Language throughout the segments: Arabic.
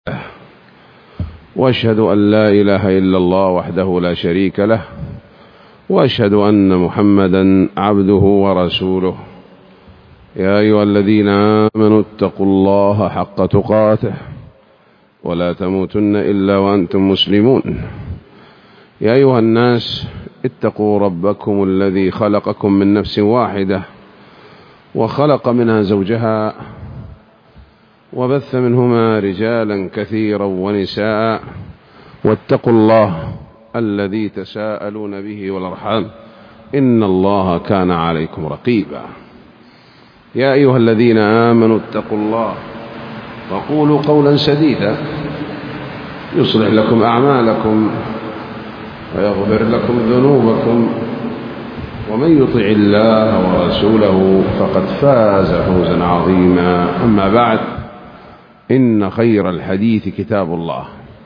وأشهد أن لا إله إلا الله وحده لا شريك له، وأشهد أن محمدا عبده ورسوله. يا أيها الذين آمنوا اتقوا الله حق تقاته ولا تموتن إلا وأنتم مسلمون. يا أيها الناس اتقوا ربكم الذي خلقكم من نفس واحدة وخلق منها زوجها وبث منهما رجالا كثيرا ونساء، واتقوا الله الذي تساءلون به والأرحام إن الله كان عليكم رقيبا. يا أيها الذين آمنوا اتقوا الله وقولوا قولا سديدا يصلح لكم أعمالكم ويغفر لكم ذنوبكم، ومن يطع الله ورسوله فقد فاز فوزا عظيما. أما بعد، إن خير الحديث كتاب الله،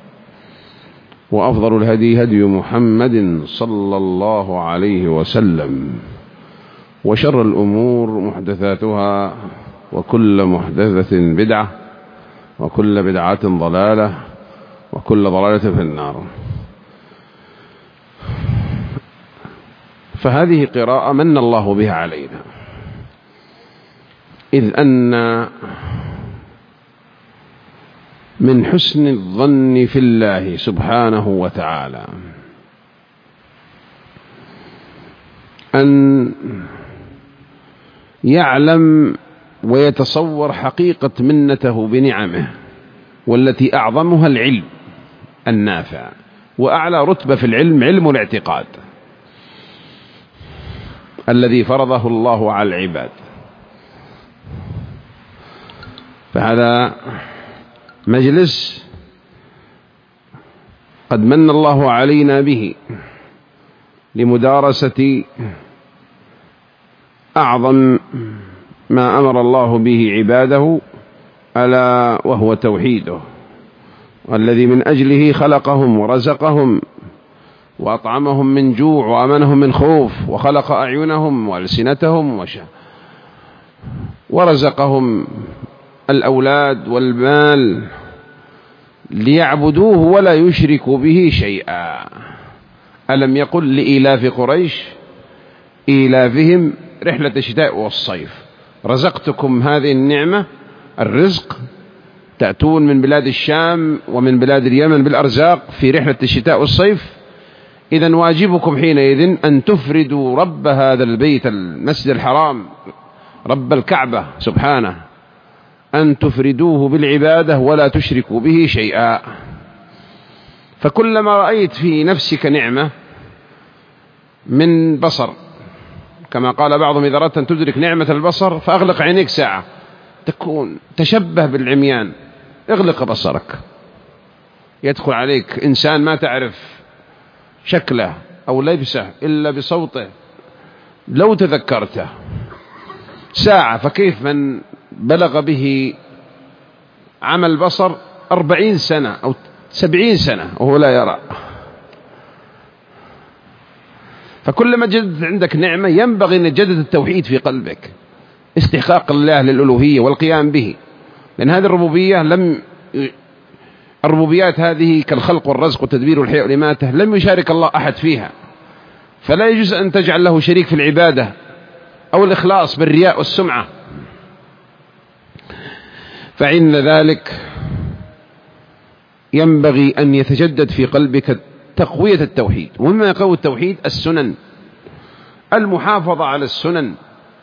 وأفضل الهدي هدي محمد صلى الله عليه وسلم، وشر الأمور محدثاتها، وكل محدثة بدعة، وكل بدعة ضلالة، وكل ضلالة في النار. فهذه قراءة من الله بها علينا، إذ أن من حسن الظن في الله سبحانه وتعالى أن يعلم ويتصور حقيقة منته بنعمه، والتي أعظمها العلم النافع، وأعلى رتبة في العلم علم الاعتقاد الذي فرضه الله على العباد. فهذا مجلس قد من الله علينا به لمدارسة أعظم ما أمر الله به عباده، ألا وهو توحيده، والذي من أجله خلقهم ورزقهم وأطعمهم من جوع وأمنهم من خوف، وخلق أعينهم وألسنتهم ورزقهم الأولاد والمال ليعبدوه ولا يشركوا به شيئا. ألم يقل لإيلاف قريش إيلافهم رحلة الشتاء والصيف، رزقتكم هذه النعمة الرزق، تأتون من بلاد الشام ومن بلاد اليمن بالأرزاق في رحلة الشتاء والصيف، إذن واجبكم حينئذ أن تفردوا رب هذا البيت المسجد الحرام، رب الكعبة سبحانه، أن تفردوه بالعبادة ولا تشركوا به شيئا. فكلما رأيت في نفسك نعمة من بصر، كما قال بعضهم إذا أردت أن تدرك نعمة البصر فأغلق عينيك ساعة، تشبه بالعميان، اغلق بصرك، يدخل عليك إنسان ما تعرف شكله أو لبسه إلا بصوته لو تذكرته ساعة، فكيف من بلغ به عمل بصر 40 سنة أو 70 سنة وهو لا يرى؟ فكلما جدت عندك نعمة ينبغي أن يجدد التوحيد في قلبك، استحقاق الله للألوهية والقيام به، لأن هذه الربوبيات هذه كالخلق والرزق والتدبير والحياة والإماتة لم يشارك الله أحد فيها، فلا يجوز أن تجعل له شريك في العبادة أو الإخلاص بالرياء والسمعة. فعند ذلك ينبغي أن يتجدد في قلبك تقوية التوحيد، ومما يقوي التوحيد السنن، المحافظة على السنن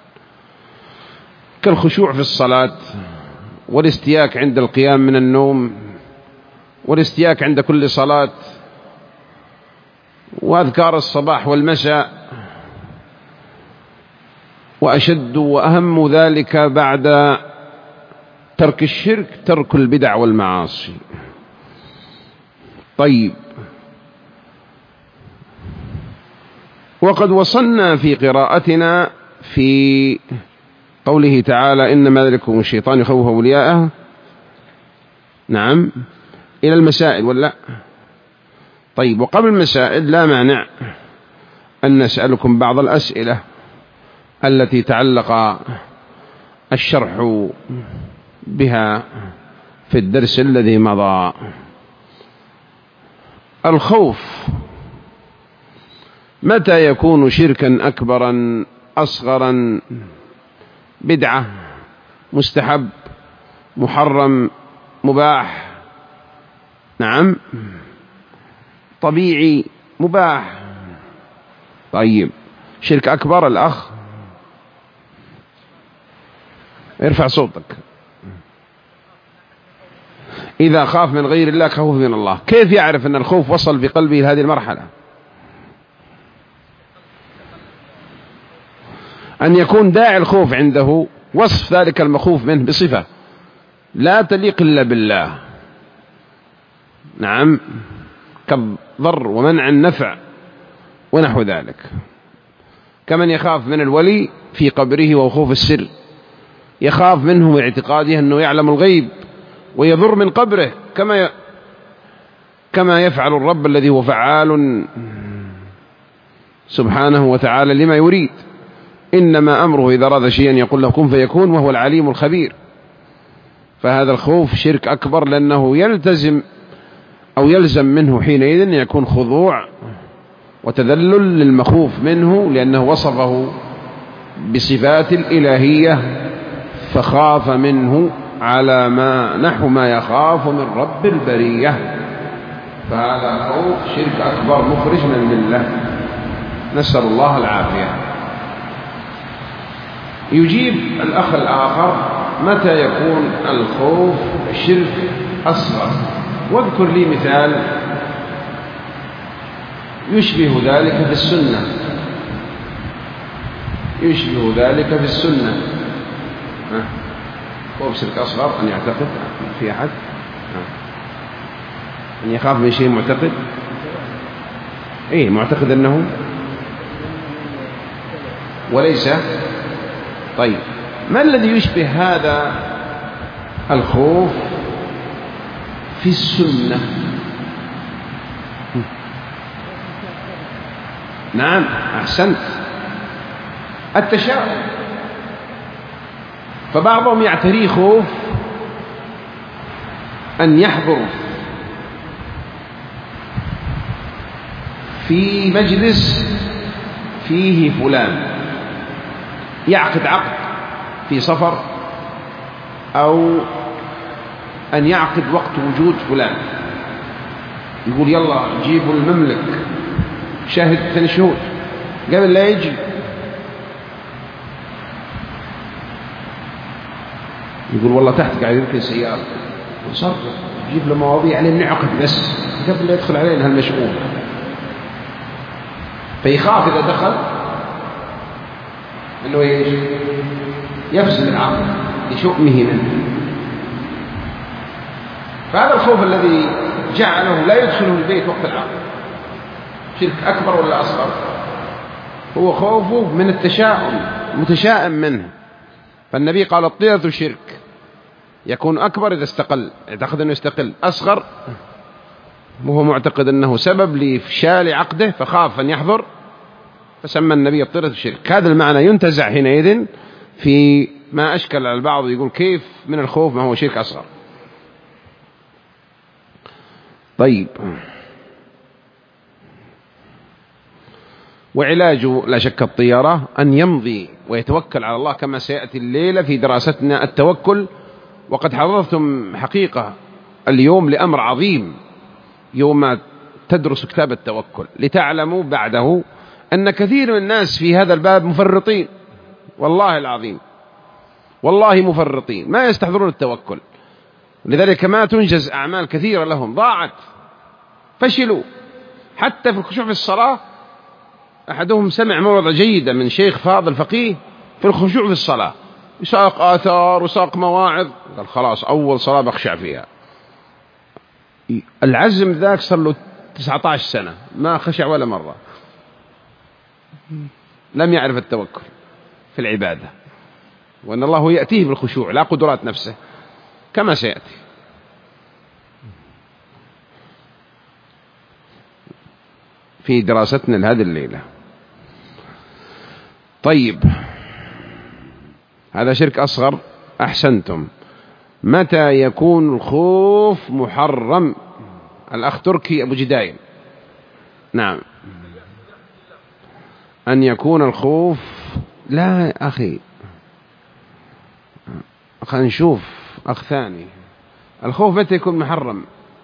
كالخشوع في الصلاة، والاستياك عند القيام من النوم، والاستياك عند كل صلاة، وأذكار الصباح والمساء، وأشد وأهم ذلك بعد ترك الشرك ترك البدع والمعاصي. طيب، وقد وصلنا في قراءتنا في قوله تعالى إنما ذلكم الشيطان يخوف أولياءه، نعم، إلى المسائل ولا؟ طيب، وقبل المسائل لا مانع أن نسألكم بعض الأسئلة التي تعلق الشرح بها في الدرس الذي مضى. الخوف متى يكون شركا أكبرا أصغرا، بدعة، مستحب، محرم، مباح؟ نعم، طبيعي، مباح. طيب، شرك أكبر الأخ ارفع صوتك. إذا خاف من غير الله كخوف من الله. كيف يعرف أن الخوف وصل بقلبه لهذه المرحلة؟ أن يكون داعي الخوف عنده وصف ذلك المخوف منه بصفة لا تليق إلا بالله. نعم، كالضر ومنع النفع ونحو ذلك، كمن يخاف من الولي في قبره وخوف السر، يخاف منه باعتقاده أنه يعلم الغيب ويضر من قبره، كما يفعل الرب الذي هو فعال سبحانه وتعالى لما يريد. إنما أمره إذا أراد شيئا يقول له كن فيكون، وهو العليم الخبير. فهذا الخوف شرك أكبر، لأنه يلزم منه حينئذ أن يكون خضوع وتذلل للمخوف منه، لأنه وصفه بصفات الإلهية فخاف منه على نحو ما يخاف من رب البرية. فهذا خوف شرك أكبر مخرج من الملة، نسأل الله العافية. يجيب الأخ الآخر: متى يكون الخوف شرك أصغر؟ واذكر لي مثال يشبه ذلك في السنة. يشبه ذلك في السنة. خوف شرك أصغر أن يعتقد في أحد، أن يخاف من شيء معتقد، معتقد أنه وليس. طيب، ما الذي يشبه هذا الخوف في السنة؟ نعم، أحسنت، التشاؤم. فبعضهم يعتريه خوف أن يحضر في مجلس فيه فلان، يعقد عقد في سفر، أو أن يعقد وقت وجود فلان، يقول يلا جيبوا المملك شاهد 2 شهود قبل لا يجي، يقول والله تحت قاعد يركن سيارة، وصرف يجيب له مواضيع عليه نعقد بس قبل لا يدخل علينا هالمشؤوم. فيخاف إذا دخل أنه يفسد العقل لشؤمه منه. فهذا الخوف الذي جعله لا يدخله البيت وقت العقد شرك أكبر ولا أصغر؟ هو خوفه من التشاؤم، متشائم منه. فالنبي قال الطيرة شرك، يكون أكبر إذا استقل، اعتقد أنه يستقل. أصغر وهو معتقد أنه سبب لإفشال عقده فخاف أن يحضر، فسمى النبي الطيرة شرك. هذا المعنى ينتزع حينئذ في ما أشكل على البعض، يقول كيف من الخوف ما هو شرك أصغر؟ طيب، وعلاجه لا شك الطيرة أن يمضي ويتوكل على الله، كما سيأتي الليلة في دراستنا التوكل. وقد حضرتم حقيقة اليوم لأمر عظيم يوم تدرس كتاب التوكل، لتعلموا بعده أن كثير من الناس في هذا الباب مفرطين، والله العظيم، والله مفرطين، ما يستحضرون التوكل. لذلك ما تنجز أعمال كثيرة لهم، ضاعت، فشلوا. حتى في الخشوع في الصلاة، أحدهم سمع موعظة جيدة من شيخ فاضل فقيه في الخشوع في الصلاة، يساق آثار وساق مواعظ، قال خلاص أول صلاة بخشع فيها. العزم ذاك صار له 19 سنة ما خشع ولا مرة، لم يعرف التوكل في العبادة، وأن الله يأتيه بالخشوع لا قدرات نفسه، كما سيأتي. في دراستنا لهذه الليلة. طيب، هذا شرك أصغر، أحسنتم. متى يكون الخوف محرم؟ الأخ تركي أبو جداين. نعم. أن يكون الخوف، لا يا أخي، خلينا نشوف أخ ثاني. الخوف متى يكون محرم؟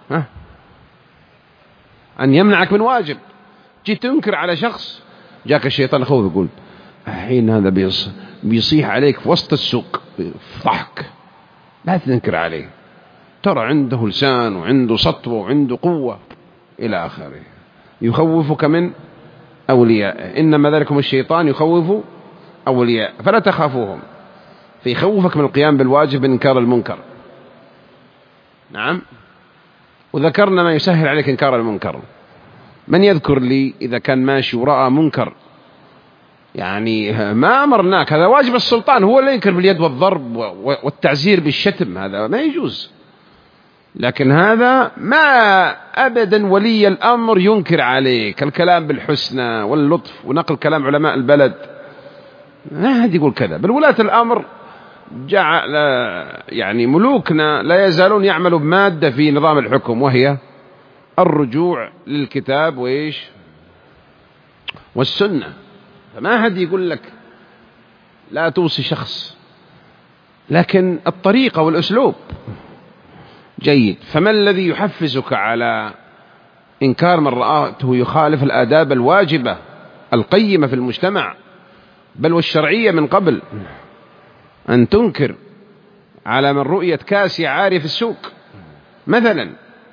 أن يمنعك من واجب. جيت تنكر على شخص، جاك الشيطان الخوف يقول الحين هذا بيصيح عليك في وسط السوق ضحك، لا تنكر عليه، ترى عنده لسان وعنده سطوة وعنده قوة إلى آخره. يخوفك من أولياء، إنما ذلكم الشيطان يخوف أولياء فلا تخافوهم، فيخوفك من القيام بالواجب من إنكار المنكر. نعم. وذكرنا ما يسهل عليك إنكار المنكر. من يذكر لي إذا كان ماشي ورأى منكر، يعني ما أمرناك، هذا واجب السلطان، هو اللي ينكر باليد والضرب والتعزير بالشتم، هذا ما يجوز. لكن هذا ما أبدا ولي الأمر ينكر عليك الكلام بالحسنى واللطف ونقل كلام علماء البلد، لا أحد يقول كذا. بل ولاة الأمر جعل يعني ملوكنا لا يزالون يعملوا بمادة في نظام الحكم، وهي الرجوع للكتاب وإيش والسنة. فما أحد يقول لك لا توصي شخص، لكن الطريقة والأسلوب جيد. فما الذي يحفزك على إنكار من رآته يخالف الآداب الواجبة القيمة في المجتمع بل والشرعية من قبل؟ أن تنكر على من رؤية كاسية عارية في السوق مثلا،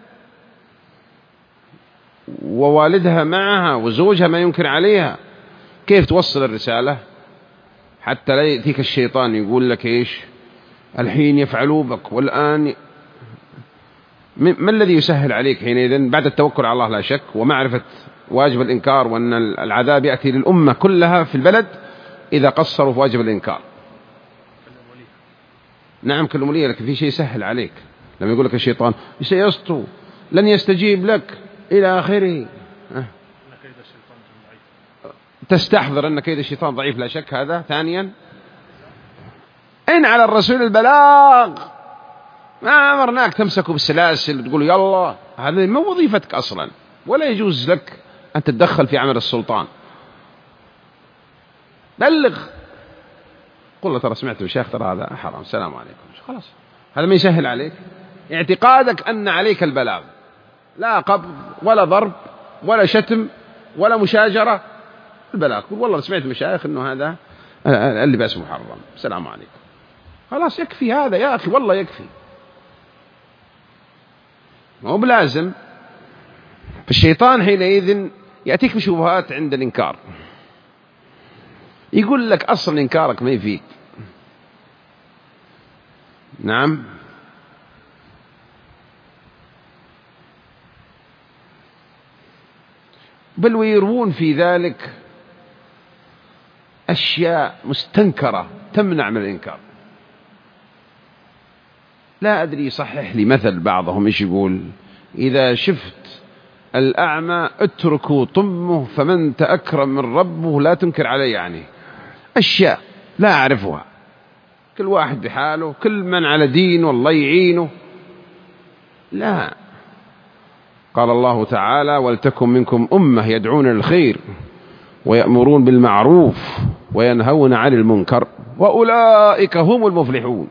ووالدها معها وزوجها ما ينكر عليها، كيف توصل الرسالة حتى لا يأتيك الشيطان يقول لك إيش الحين يفعلوا بك والآن؟ ما الذي يسهل عليك حينئذ بعد التوكل على الله لا شك ومعرفة واجب الإنكار، وأن العذاب يأتي للأمة كلها في البلد إذا قصروا في واجب الإنكار؟ نعم كل ولي، لكن في شيء يسهل عليك. لما يقول لك الشيطان سيسطو لن يستجيب لك إلى آخره، تستحضر أن كيد الشيطان ضعيف لا شك. هذا ثانيا. إن على الرسول البلاغ، ما أمرناك تمسكوا بالسلاسل وتقولوا يلا، هذا ما وظيفتك أصلا، ولا يجوز لك أن تتدخل في عمل السلطان. بلغ، قل له ترى سمعت الشيخ ترى هذا حرام، السلام عليكم، خلاص. هذا ما يسهل عليك اعتقادك أن عليك البلاغ، لا قبض ولا ضرب ولا شتم ولا مشاجرة، البلاغ. قل والله سمعت مشايخ أنه هذا اللباس محرم، السلام عليكم، خلاص يكفي هذا يا أخي، والله يكفي، ما هو بلازم. فالشيطان حينئذ يأتيك بشبهات عند الإنكار، يقول لك أصل إنكارك ما يفيد. نعم. بل ويروون في ذلك أشياء مستنكرة تمنع من الإنكار. لا أدري يصحح لي مثل بعضهم إيش يقول: إذا شفت الأعمى اتركوا طمه فمن تأكرم من ربه لا تنكر عليه. يعني أشياء لا أعرفها، كل واحد بحاله، كل من على دين والله يعينه. لا، قال الله تعالى: ولتكن منكم أمة يدعون للخير ويأمرون بالمعروف وينهون عن المنكر وأولئك هم المفلحون.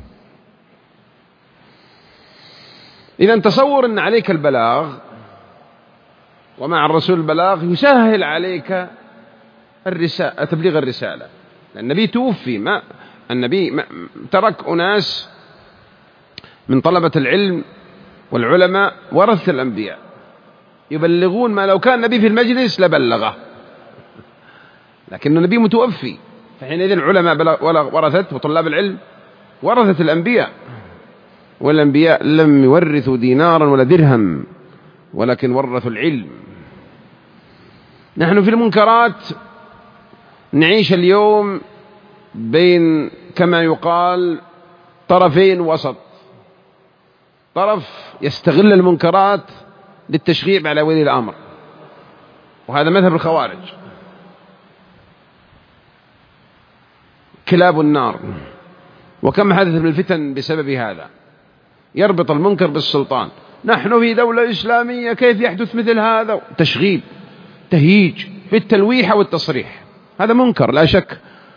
إذا تصور أن عليك البلاغ، ومع الرسول البلاغ يسهل عليك تبليغ الرسالة. النبي توفي، النبي ترك أناس من طلبة العلم والعلماء ورثة الأنبياء يبلغون ما لو كان النبي في المجلس لبلغه، لكن النبي متوفي، فحينئذ العلماء ورثت وطلاب العلم ورثة الأنبياء، والأنبياء لم يورثوا دينارا ولا درهم ولكن ورثوا العلم. نحن في المنكرات نعيش اليوم بين كما يقال طرفين وسط، طرف يستغل المنكرات للتشغيب على ولي الأمر، وهذا مذهب الخوارج، كلاب النار، وكم حدث من الفتن بسبب هذا. يربط المنكر بالسلطان. نحن في دولة إسلامية، كيف يحدث مثل هذا؟ تشغيب، تهييج بالتلويح والتصريح، هذا منكر لا شك،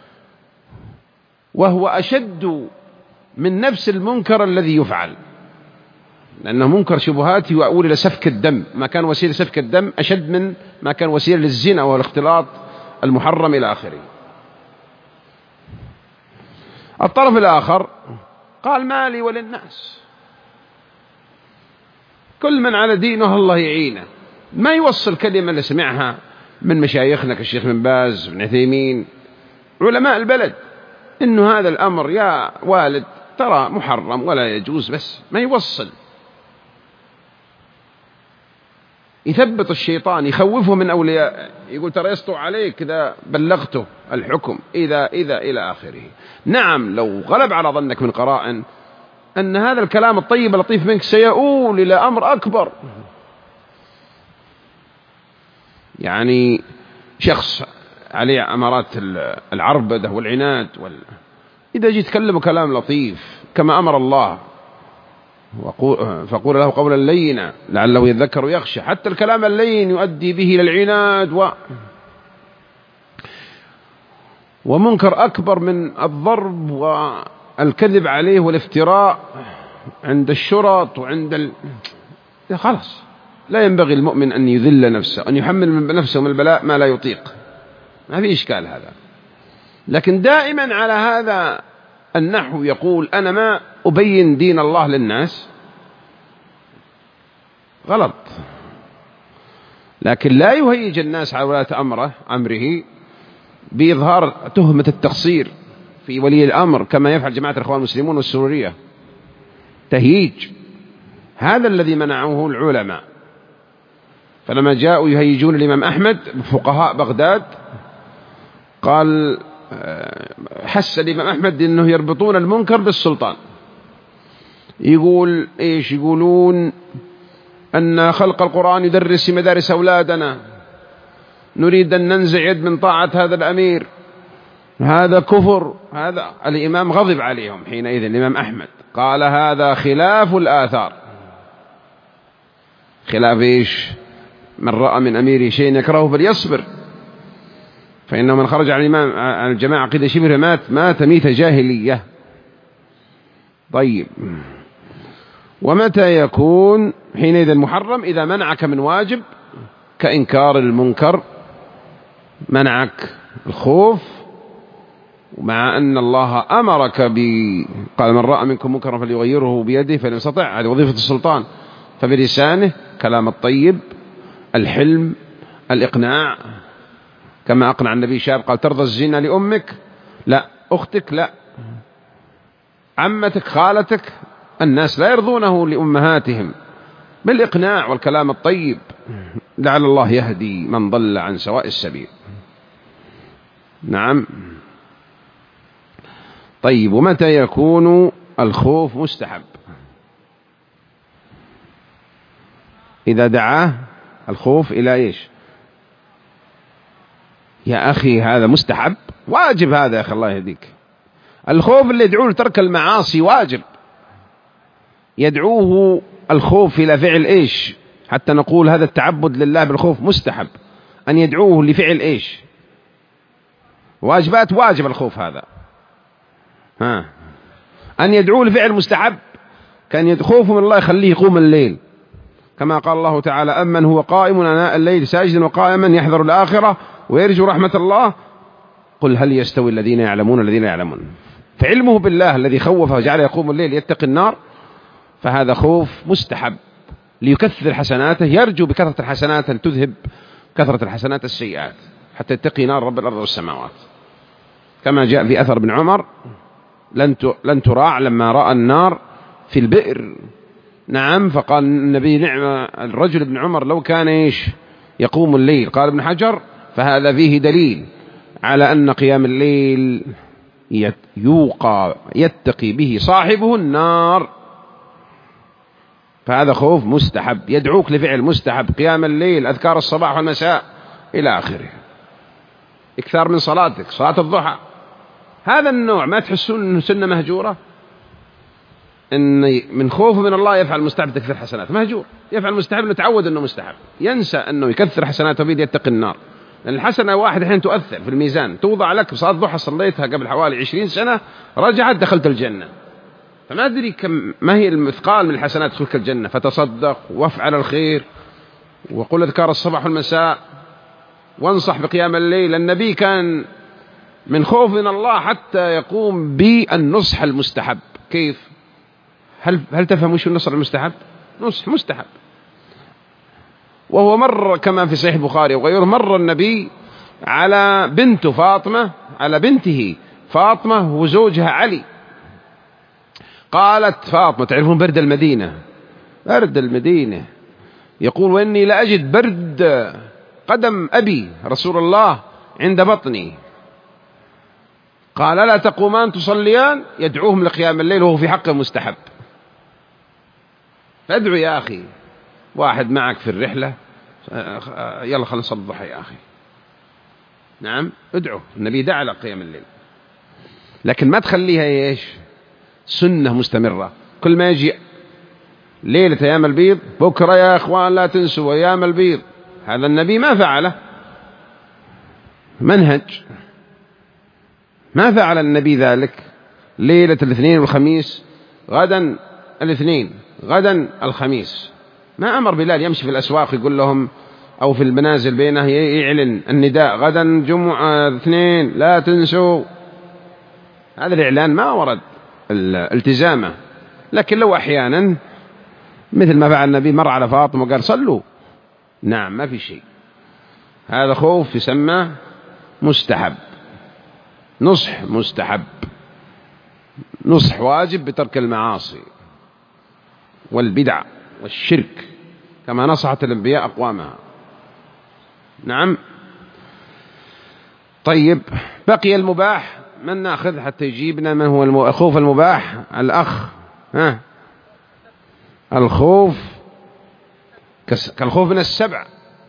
وهو أشد من نفس المنكر الذي يفعل، لأنه منكر شبهات يؤول إلى سفك الدم، ما كان وسيلة سفك الدم أشد من ما كان وسيلة للزنا والاختلاط المحرم إلى آخره. الطرف الآخر قال ما لي وللناس، كل من على دينه الله يعينه، ما يوصل كلمة اللي سمعها من مشايخنا كالشيخ بن باز بن عثيمين علماء البلد، إنه هذا الأمر يا والد ترى محرم ولا يجوز، بس ما يوصل، يثبت الشيطان، يخوفه من أولياء، يقول ترى يسطو عليك إذا بلغته الحكم إذا إلى آخره. نعم لو غلب على ظنك من قرائن أن هذا الكلام الطيب اللطيف منك سيؤول إلى أمر أكبر، يعني شخص عليه أمارات العربدة والعناد إذا جيت تكلمه كلام لطيف كما أمر الله فقول له قولا لينا لعله يذكر ويخشى، حتى الكلام اللين يؤدي به إلى العناد ومنكر أكبر من الضرب والكذب عليه والافتراء عند الشرط وعند خلاص لا ينبغي المؤمن أن يذل نفسه، أن يحمل من نفسه من البلاء ما لا يطيق، ما في إشكال هذا. لكن دائما على هذا النحو يقول أنا ما أبين دين الله للناس، غلط. لكن لا يهيج الناس على ولاة أمره بإظهار تهمة التقصير في ولي الأمر كما يفعل جماعة الإخوان المسلمون والسرورية، تهييج، هذا الذي منعه العلماء. فلما جاءوا يهيجون الإمام أحمد فقهاء بغداد قال حس الإمام أحمد أنه يربطون المنكر بالسلطان، يقول إيش؟ يقولون أن خلق القرآن يدرس في مدارس أولادنا، نريد أن ننزع يد من طاعة هذا الأمير، هذا كفر. هذا الإمام غضب عليهم حينئذ، الإمام أحمد قال هذا خلاف الآثار. خلاف إيش؟ من رأى من أميره شيء يكرهه فليصبر، فإنه من خرج عن الجماعة عقيدة شبه مات ميتة جاهلية. طيب، ومتى يكون حينئذ محرم؟ إذا منعك من واجب كإنكار المنكر، منعك الخوف، ومع أن الله أمرك قال من رأى منكم منكرا فليغيره بيده فإن يستطع، هذه وظيفة السلطان، فبلسانه كلام الطيب، الحلم، الإقناع، كما أقنع النبي شاب قال ترضى الزنا لأمك؟ لا. أختك؟ لا. عمتك؟ خالتك؟ الناس لا يرضونه لأمهاتهم، بالإقناع والكلام الطيب، لعل الله يهدي من ضل عن سواء السبيل. نعم. طيب، ومتى يكون الخوف مستحب؟ إذا دعاه الخوف إلى إيش؟ يا أخي هذا مستحب، واجب هذا يا أخي الله يهديك. الخوف اللي يدعوه لترك المعاصي واجب، يدعوه الخوف إلى فعل إيش حتى نقول هذا التعبد لله بالخوف مستحب؟ أن يدعوه لفعل إيش؟ واجبات، واجب الخوف هذا. أن يدعوه لفعل مستحب، كان يخوف من الله يخليه يقوم الليل، كما قال الله تعالى أمن هو قائم آناء الليل ساجدا وقائما يحذر الآخرة ويرجو رحمة الله قل هل يستوي الذين يعلمون الذين يعلمون. فعلمه بالله الذي خوفه وجعل يقوم الليل يتقي النار، فهذا خوف مستحب ليكثر حسناته، يرجو بكثرة الحسنات أن تذهب كثرة الحسنات السيئات حتى يتقي نار رب الأرض والسماوات، كما جاء في أثر ابن عمر لن تراع لما رأى النار في البئر. نعم، فقال النبي نعم الرجل ابن عمر لو كان إيش يقوم الليل. قال ابن حجر فهذا فيه دليل على أن قيام الليل يتقي به صاحبه النار، فهذا خوف مستحب، يدعوك لفعل مستحب، قيام الليل، أذكار الصباح والمساء إلى آخره، إكثار من صلاتك، صلاة الضحى، هذا النوع ما تحسون أنه سنة مهجورة؟ أن من خوفه من الله يفعل مستحب تكثير حسنات، مهجور. يفعل مستحب نتعود أنه مستحب، ينسى أنه يكثر حسناته بيد يتقي النار، لأن الحسنة واحدة حين تؤثر في الميزان، توضع لك صلاة ضحى صليتها قبل حوالي 20 سنة، رجعت دخلت الجنة، فما أدري كم ما هي المثقال من الحسنات تدخلك الجنة. فتصدق وافعل الخير وقل أذكار الصباح والمساء وانصح بقيام الليل. النبي كان من خوف من الله حتى يقوم بالنصح المستحب. كيف؟ هل تفهموا شو النصح المستحب؟ نصح مستحب. وهو مر كما في صحيح البخاري وغيره، مر النبي على بنته فاطمة، على بنته فاطمة وزوجها علي. قالت فاطمة، تعرفون برد المدينة، برد المدينة، يقول وإني لأجد برد قدم أبي رسول الله عند بطني. قال لا تقومان تصليان، يدعوهم لقيام الليل وهو في حقه مستحب. فادعو يا أخي، واحد معك في الرحلة، يلا خلنا نصلي الضحى يا أخي. نعم ادعو، النبي دعا لقيام الليل، لكن ما تخليها ايش سنة مستمرة. كل ما يجي ليلة أيام البيض، بكرة يا أخوان لا تنسوا أيام البيض، هذا النبي ما فعله، منهج ما فعل النبي ذلك. ليلة الاثنين والخميس، غدا الاثنين، غدا الخميس. ما أمر بلال يمشي في الأسواق يقول لهم أو في المنازل بينه يعلن النداء غدا جمعة اثنين لا تنسوا. هذا الإعلان ما ورد التزامه، لكن لو أحيانا مثل ما فعل النبي مر على فاطمة وقال صلوا، نعم ما في شيء. هذا خوف يسمى مستحب، نصح مستحب، نصح واجب بترك المعاصي والبدع والشرك كما نصحت الأنبياء أقوامها. نعم. طيب بقي المباح، من نأخذ حتى يجيبنا من هو الخوف المباح؟ الأخ الخوف كالخوف من السبع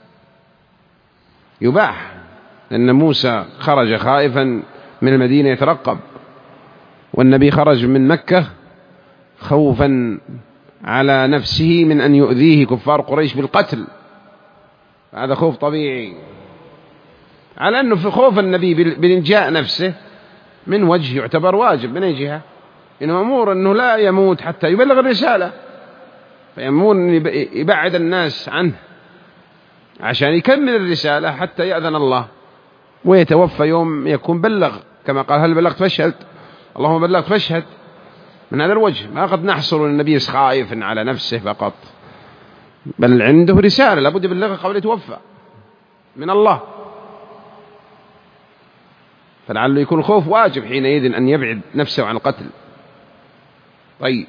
يباح، لأن موسى خرج خائفا من المدينة يترقب، والنبي خرج من مكة خوفا على نفسه من أن يؤذيه كفار قريش بالقتل، هذا خوف طبيعي. على أنه في خوف النبي بإنجاء نفسه من وجه يعتبر واجب من أي جهة؟ إنه أمور أنه لا يموت حتى يبلغ الرسالة، فيأمور يبعد الناس عنه عشان يكمل الرسالة حتى يأذن الله ويتوفى يوم يكون بلغ، كما قال هل بلغت فاشهد، اللهم بلغت فاشهد. من هذا الوجه ما قد نحصر النبي خائف على نفسه فقط، بل عنده رسالة لابد يبلغها قبل يتوفى من الله، فلعله يكون خوف واجب حينئذ أن يبعد نفسه عن القتل. طيب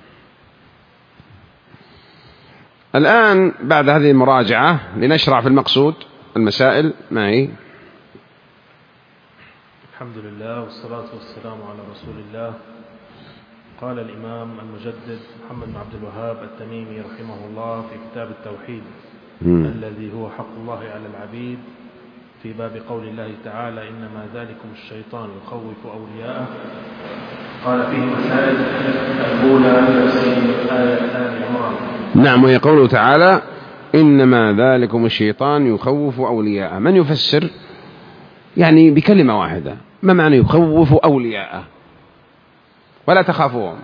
الآن بعد هذه المراجعة لنشرع في المقصود. المسائل معي. الحمد لله والصلاة والسلام على رسول الله. قال الإمام المجدد محمد بن عبد الوهاب التميمي رحمه الله في كتاب التوحيد الذي هو حق الله على العبيد، في باب قول الله تعالى إنما ذلكم الشيطان يخوف أولياءه، قال فيه مسائل. الأولى تفسير آية آل عمران. نعم، وهي قوله تعالى إنما ذلكم الشيطان يخوف أولياءه. من يفسر يعني بكلمة واحدة ما معنى يخوف أولياءه؟ ولا تخافوهم،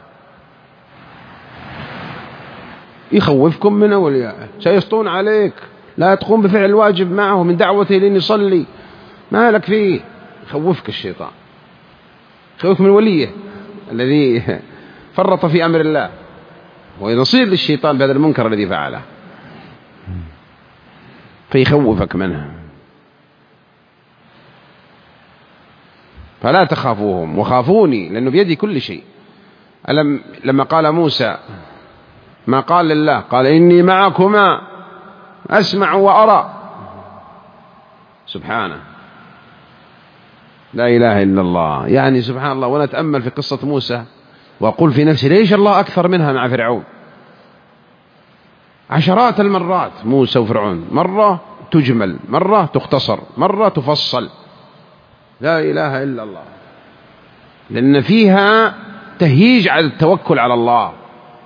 يخوفكم من أوليائه، سيسطون عليك، لا تقوم بفعل الواجب معه من دعوته لين يصلي، ما لك فيه. يخوفك الشيطان، يخوفك من وليه الذي فرط في أمر الله، وينصير للشيطان بهذا المنكر الذي فعله، فيخوفك منه. فلا تخافوهم وخافوني لأنه بيدي كل شيء. لما قال موسى ما قال لله، قال إني معكما أسمع وأرى، سبحانه، لا إله إلا الله. يعني سبحان الله. وأنا أتأمل في قصة موسى وأقول في نفسي ليش الله أكثر منها مع فرعون؟ عشرات المرات موسى وفرعون، مرة تجمل، مرة تختصر، مرة تفصل، لا إله إلا الله، لأن فيها تهييج على التوكل على الله،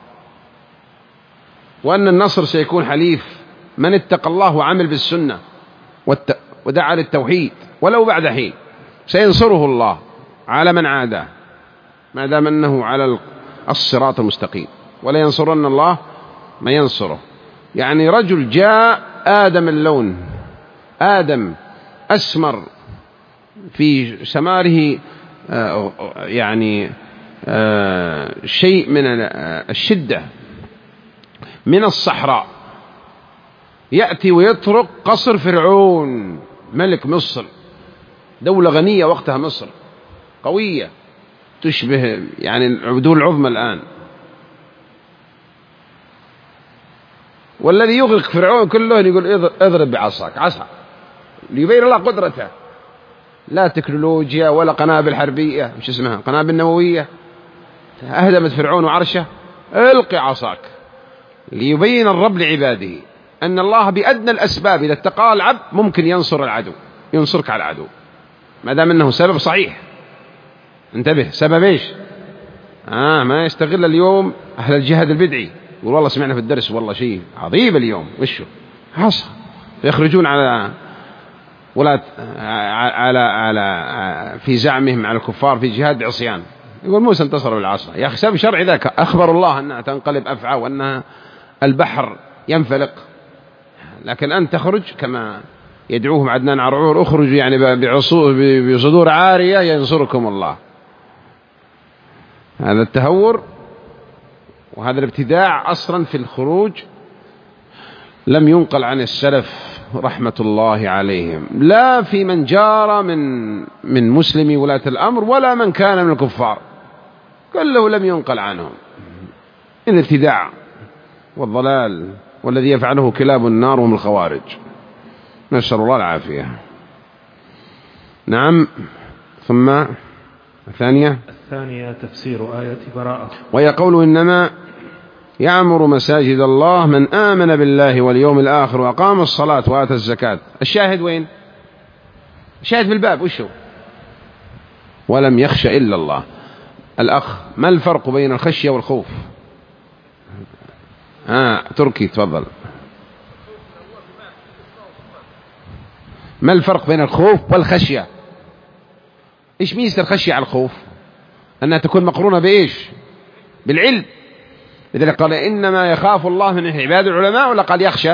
وأن النصر سيكون حليف من اتقى الله وعمل بالسنة ودعا للتوحيد ولو بعد حين، سينصره الله على من عاداه ما دام أنه على الصراط المستقيم، ولا ينصرن الله ما ينصره. يعني رجل جاء آدم اللون، آدم أسمر في سماره يعني شيء من الشدة من الصحراء، يأتي ويطرق قصر فرعون ملك مصر، دولة غنية وقتها مصر قوية تشبه يعني العدول العظمى الآن، والذي يغرق فرعون كله يقول اضرب بعصاك، عصا ليبين الله قدرته، لا تكنولوجيا ولا قنابل حربية، مش اسمها قنابل نووية أهدمت فرعون وعرشه، القي عصاك، ليبين الرب لعباده أن الله بأدنى الأسباب إذا اتقى العبد ممكن ينصر العدو، ينصرك على العدو ما دام أنه سبب صحيح. انتبه، سبب إيش؟ ما يستغل اليوم أهل الجهاد البدعي، يقول والله سمعنا في الدرس والله شيء عظيم اليوم، وشو عصا، يخرجون على ولا على في زعمهم على الكفار في جهاد عصيان، يقول موسى انتصر بالعصا. يا أخي سبب شرعي ذاك، أخبر الله أنها تنقلب أفعى وأنها البحر ينفلق، لكن أن تخرج كما يدعوهم عدنان عرعور، اخرجوا يعني بصدور عارية ينصركم الله. هذا التهور وهذا الابتداع أصلا في الخروج لم ينقل عن السلف رحمة الله عليهم، لا في من جار من مسلمي ولاة الأمر ولا من كان من الكفار، كله لم ينقل عنهم. الابتداع والضلال والذي يفعله كلاب النار وهم الخوارج، نسأل الله العافية. نعم. ثم الثانية تفسير آية براءة، وهي قول إنما يعمر مساجد الله من آمن بالله واليوم الآخر وأقام الصلاة وآتى الزكاة. الشاهد وين؟ الشاهد في الباب وشو؟ ولم يخش إلا الله. الأخ، ما الفرق بين الخشية والخوف؟ تركي تفضل. ما الفرق بين الخوف والخشية؟ إيش ميزة الخشية على الخوف؟ أنها تكون مقرونة بإيش؟ بالعلم. لذلك قال إنما يخاف الله من عباد العلماء، ولا قال يخشى؟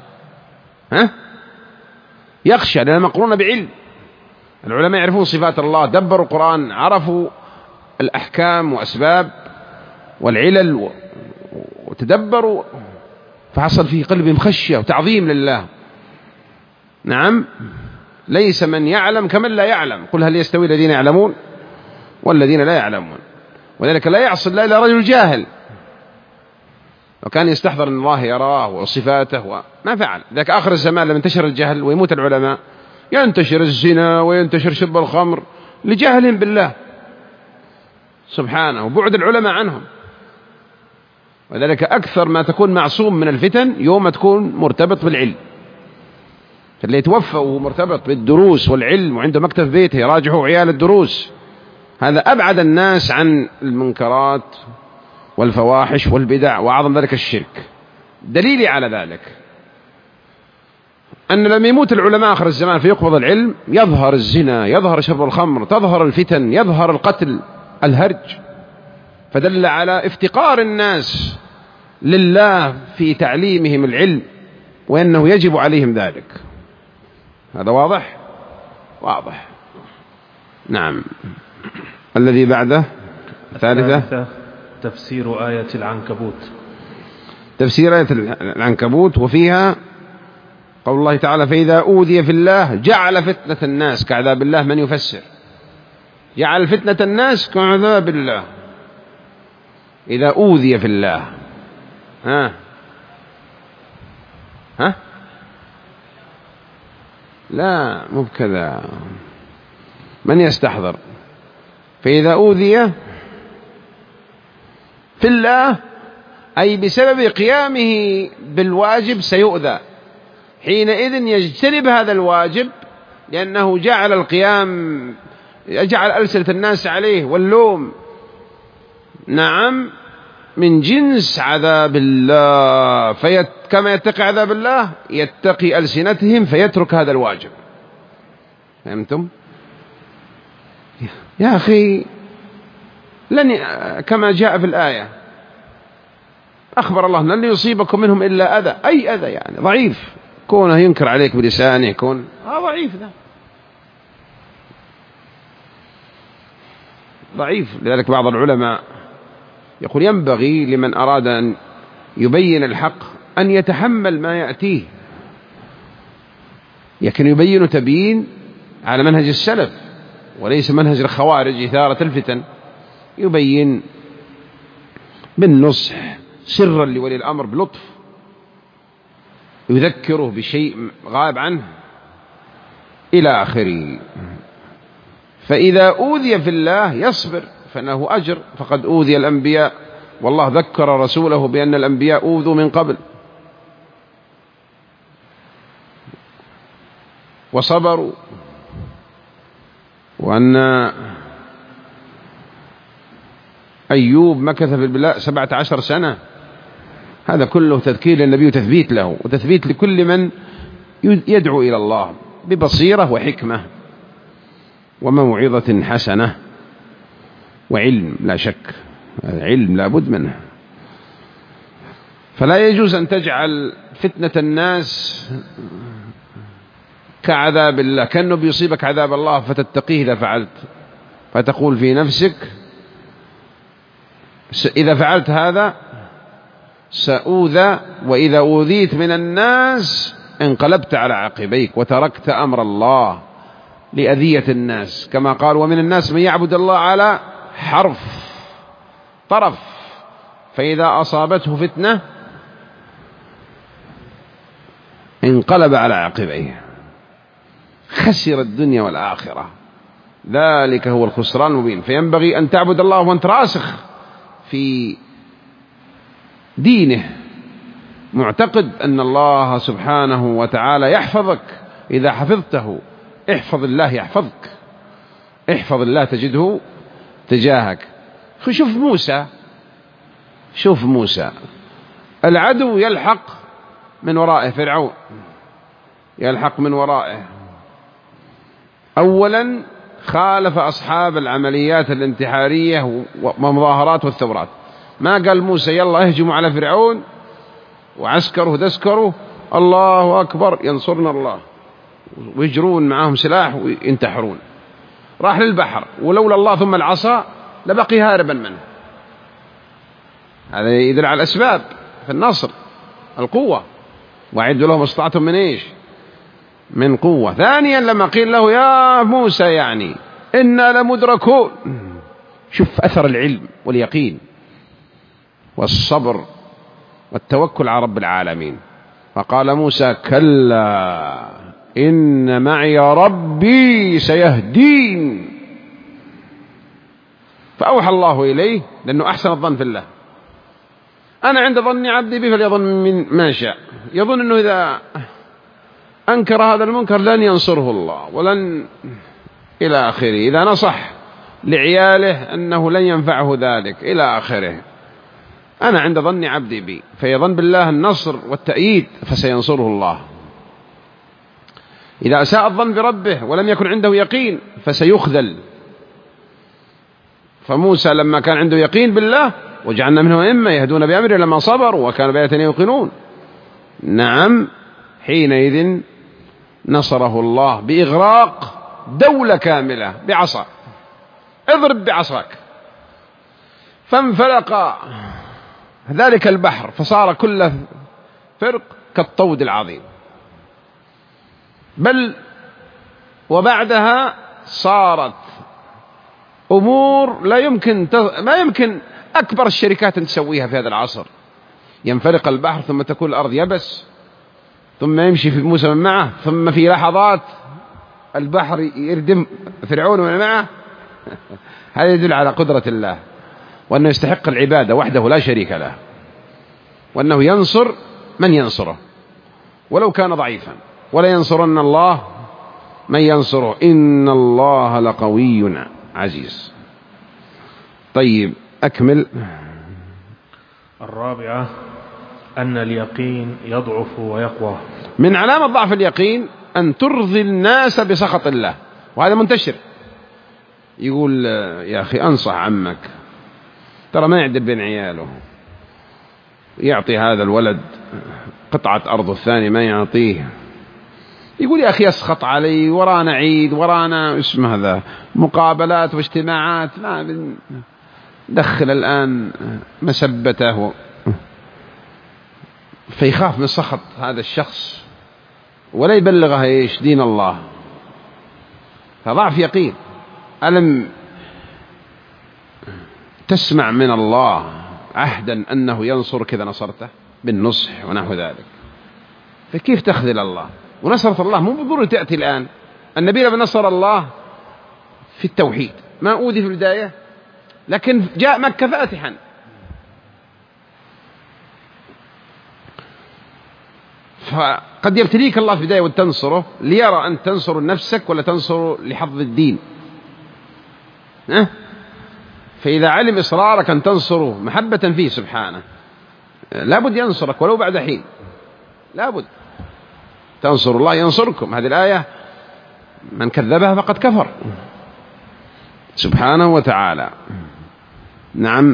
يخشى لأنها مقرونة بعلم. العلماء يعرفون صفات الله، دبروا القرآن، عرفوا الأحكام وأسباب والعلل وتدبروا، فحصل في قلبهم خشية وتعظيم لله. نعم. ليس من يعلم كمن لا يعلم، قل هل يستوي الذين يعلمون والذين لا يعلمون. وذلك لا يعصي الله إلا رجل جاهل، وكان يستحضر أن الله يراه وصفاته وما فعل. ذاك آخر الزمان لما انتشر الجهل ويموت العلماء، ينتشر الزنا وينتشر شرب الخمر لجهلهم بالله سبحانه وبعد العلماء عنهم. وذلك أكثر ما تكون معصوم من الفتن يوم تكون مرتبط بالعلم. اللي يتوفى وهو مرتبط بالدروس والعلم وعنده مكتب بيته يراجعه عيال الدروس، هذا أبعد الناس عن المنكرات والفواحش والبدع وأعظم ذلك الشرك. دليلي على ذلك أن لما يموت العلماء آخر الزمان فيقبض العلم، يظهر الزنا، يظهر شرب الخمر، تظهر الفتن، يظهر القتل، الهرج، فدل على افتقار الناس لله في تعليمهم العلم، وأنه يجب عليهم ذلك. هذا واضح؟ واضح. نعم. الذي بعده الثالثة تفسير آية العنكبوت. تفسير آية العنكبوت، وفيها قول الله تعالى فإذا أوذي في الله جعل فتنة الناس كعذاب الله. من يفسر؟ جعل فتنة الناس كعذاب الله. إذا أوذي في الله لا مو بكذا، من يستحضر؟ فإذا أوذي في الله أي بسبب قيامه بالواجب سيؤذى، حينئذ يجتنب هذا الواجب، لأنه جعل القيام، جعل ألسنة الناس عليه واللوم نعم من جنس عذاب الله، كما يتقي عذاب الله يتقي ألسنتهم فيترك هذا الواجب. فهمتم؟ يا أخي كما جاء في الآية أخبر الله لن يصيبكم منهم إلا أذى، أي أذى يعني ضعيف، كونه ينكر عليك بلسانه يكون ضعيف، ذا ضعيف. لذلك بعض العلماء يقول ينبغي لمن أراد أن يبين الحق أن يتحمل ما يأتيه، لكن يبين تبيين على منهج السلف وليس منهج الخوارج إثارة الفتن، يبين بالنصح سرا لولي الأمر بلطف، يذكره بشيء غائب عنه إلى آخره. فإذا أوذي في الله يصبر فإنه أجر، فقد أوذي الأنبياء والله ذكر رسوله بأن الأنبياء أوذوا من قبل وصبروا، وأن أيوب مكث في البلاء 17 سنة، هذا كله تذكير للنبي وتثبيت له وتثبيت لكل من يدعو إلى الله ببصيرة وحكمة وموعظة حسنة وعلم، لا شك علم لا بد منه. فلا يجوز أن تجعل فتنة الناس كعذاب الله، كأنه بيصيبك عذاب الله فتتقيه إذا فعلت، فتقول في نفسك إذا فعلت هذا سأوذى، وإذا أوذيت من الناس انقلبت على عقبيك وتركت أمر الله لأذية الناس، كما قال ومن الناس من يعبد الله على حرف طرف، فإذا أصابته فتنة انقلب على عقبيه، خسر الدنيا والآخرة، ذلك هو الخسران المبين. فينبغي أن تعبد الله وأنت راسخ في دينه، معتقد أن الله سبحانه وتعالى يحفظك، إذا حفظته احفظ الله يحفظك، احفظ الله تجده تجاهك. شوف موسى العدو يلحق من ورائه، فرعون يلحق من ورائه، أولا خالف أصحاب العمليات الانتحارية والمظاهرات والثورات، ما قال موسى يلا اهجموا على فرعون وعسكره دسكره الله أكبر ينصرنا الله، ويجرون معهم سلاح وينتحرون، راح للبحر ولولا الله ثم العصا لبقي هاربا منه. هذا يدل على الأسباب في النصر، القوة، وأعدوا لهم ما استطعتم من إيش؟ من قوة. ثانيا لما قيل له يا موسى يعني إنا لمدركون، شوف أثر العلم واليقين والصبر والتوكل على رب العالمين، فقال موسى كلا إن معي ربي سيهدين، فأوحى الله إليه، لأنه أحسن الظن في الله، أنا عند ظن عبدي بي فليظن من ما شاء، يظن أنه إذا أنكر هذا المنكر لن ينصره الله ولن إلى آخره، إذا نصح لعياله أنه لن ينفعه ذلك إلى آخره. أنا عند ظن عبدي بي، فيظن بالله النصر والتأييد فسينصره الله. إذا أساء الظن بربه ولم يكن عنده يقين فسيخذل. فموسى لما كان عنده يقين بالله وجعلنا منهم أئمة يهدون بأمره لما صبروا وكانوا بآياتنا يوقنون، نعم حينئذ نصره الله بإغراق دولة كاملة بعصا، اضرب بعصاك، فانفلق ذلك البحر فصار كل فرق كالطود العظيم، بل وبعدها صارت أمور ما يمكن أكبر الشركات أن تسويها في هذا العصر، ينفلق البحر ثم تكون الأرض يبس، ثم يمشي في موسى من معه، ثم في لحظات البحر يردم فرعون ومن معه. هذا يدل على قدرة الله، وأنه يستحق العبادة وحده لا شريك له، وأنه ينصر من ينصره ولو كان ضعيفا، ولا ينصرن الله من ينصره إن الله لقوي عزيز. طيب أكمل. الرابعة أن اليقين يضعف ويقوى. من علامة ضعف اليقين أن ترضي الناس بسخط الله، وهذا منتشر. يقول يا أخي أنصح عمك، ترى ما يعدل بين عياله، يعطي هذا الولد قطعة أرض الثاني ما يعطيه. يقول يا أخي يسخط علي، ورانا عيد، ورانا اسم هذا مقابلات واجتماعات، ما دخل الآن مسبته. فيخاف من سخط هذا الشخص ولا يبلغها إيش دين الله. فضعف يقين. ألم تسمع من الله عهدا أنه ينصرك إذا نصرته بالنصح ونحو ذلك؟ فكيف تخذل الله؟ ونصرة الله مو بالضرورة تأتي الآن. النبي لما نصر الله في التوحيد ما أوذي في البداية، لكن جاء مكة فاتحا. فقد يبتليك الله في البداية وتنصره ليرى أن تنصر نفسك ولا تنصر لحفظ الدين. فإذا علم إصرارك أن تنصره محبة فيه سبحانه لابد ينصرك ولو بعد حين، لابد. تنصر الله ينصركم، هذه الآية من كذبها فقد كفر سبحانه وتعالى. نعم.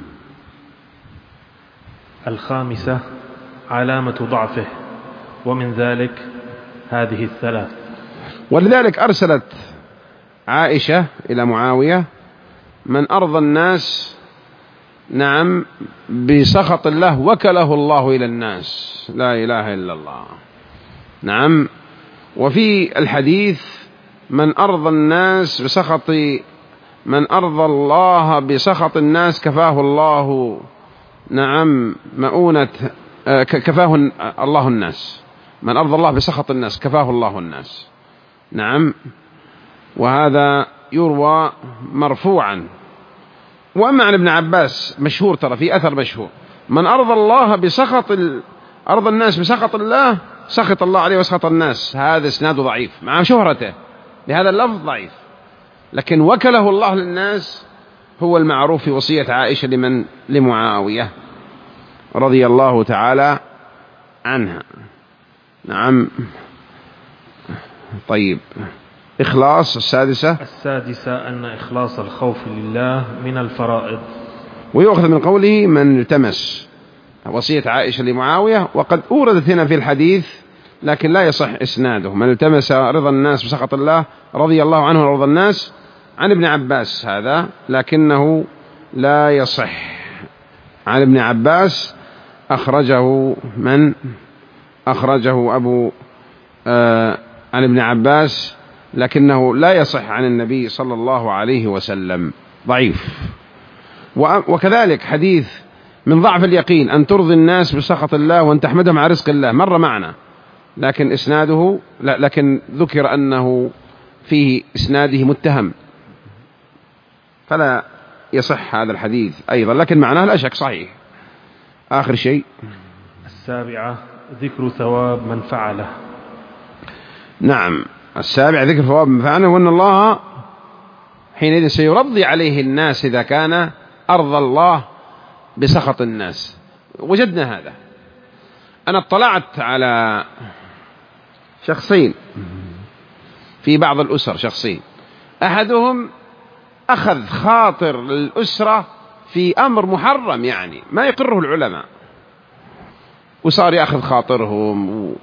الخامسة علامة ضعفه، ومن ذلك هذه الثلاث. ولذلك أرسلت عائشة إلى معاوية من أرضى الناس نعم بسخط الله وكله الله إلى الناس، لا إله إلا الله. نعم. وفي الحديث من أرضى الناس بسخط، من أرضى الله بسخط الناس كفاه الله نعم مؤونة، كفاه الله الناس. من أرضى الله بسخط الناس كفاه الله الناس. نعم. وهذا يروى مرفوعا. وأما عن ابن عباس مشهور، ترى في أثر مشهور، من أرضى الله بسخط أرضى الناس بسخط الله سخط الله عليه وسخط الناس. هذا اسناده ضعيف مع شهرته لهذا اللفظ ضعيف، لكن وكله الله للناس هو المعروف في وصية عائشة لمعاوية رضي الله تعالى عنها. نعم. طيب، إخلاص. السادسة أن إخلاص الخوف لله من الفرائض. ويؤخذ من قوله من التمس، وصية عائشة لمعاوية، وقد أوردت هنا في الحديث لكن لا يصح إسناده. من التمس رضا الناس بسخط الله رضي الله عنه رضا الناس، عن ابن عباس هذا، لكنه لا يصح. عن ابن عباس أخرجه من أخرجه أبو عن ابن عباس، لكنه لا يصح عن النبي صلى الله عليه وسلم، ضعيف. وكذلك حديث من ضعف اليقين أن ترضي الناس بسخط الله وأن تحمدهم على رزق الله، مر معنا، لكن إسناده لا، لكن ذكر أنه فيه إسناده متهم، فلا يصح هذا الحديث أيضا، لكن معناه لا شك صحيح. آخر شيء. السابعة ذكر ثواب من فعله. نعم. السابع ذكر ثواب من فعله، وأن الله حينئذ سيرضي عليه الناس إذا كان أرضى الله بسخط الناس. وجدنا هذا. أنا اطلعت على شخصين في بعض الأسر، شخصين أحدهم أخذ خاطر الأسرة في أمر محرم يعني ما يقره العلماء، وصار يأخذ خاطرهم،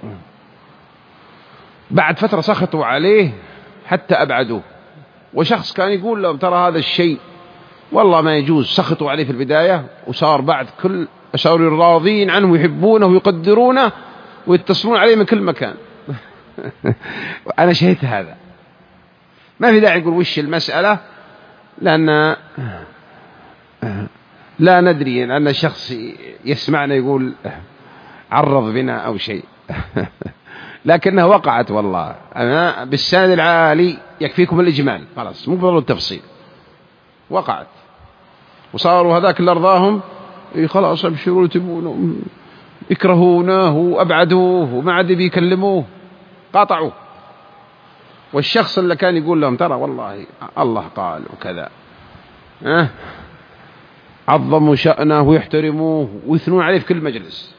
بعد فترة سخطوا عليه حتى أبعدوه. وشخص كان يقول لهم ترى هذا الشيء والله ما يجوز، سخطوا عليه في البداية، وصار بعد كل صاروا راضين عنه ويحبونه ويقدرونه ويتصلون عليه من كل مكان. أنا شهدت هذا، ما في داعي يقول وش المسألة، لأن لا ندري أن الشخص يسمعنا يقول عرض بنا أو شيء. لكنها وقعت والله. أنا بالسند العالي يكفيكم الإجمال، خلاص مو بضرورة التفصيل. وقعت وصاروا هذاك اللي أرضاهم خلاص ابشروا تبونه، يكرهونه وأبعدوه وما عاد بيكلموه، قاطعوه. والشخص اللي كان يقول لهم ترى والله الله قال وكذا عظموا شأنه ويحترموه ويثنون عليه في كل مجلس.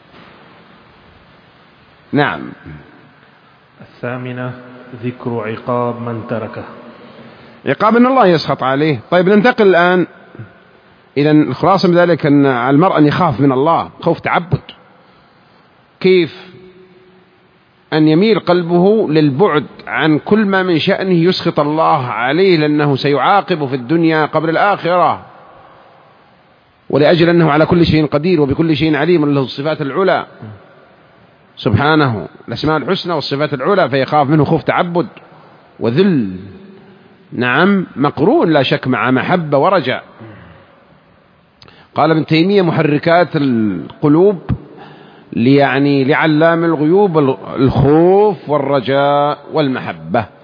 نعم. الثامنة ذكر عقاب من تركه. عقاب أن الله يسخط عليه. طيب ننتقل الآن. إذن الخلاصة من ذلك أن المرء أن يخاف من الله خوف تعبد. كيف؟ أن يميل قلبه للبعد عن كل ما من شأنه يسخط الله عليه، لأنه سيعاقب في الدنيا قبل الآخرة، ولأجل أنه على كل شيء قدير وبكل شيء عليم، له الصفات العلى سبحانه، الأسماء الحسنى والصفات العلى، فيخاف منه خوف تعبد وذل. نعم، مقرون لا شك مع محبة ورجاء. قال ابن تيمية محركات القلوب يعني لعلام الغيوب الخوف والرجاء والمحبة.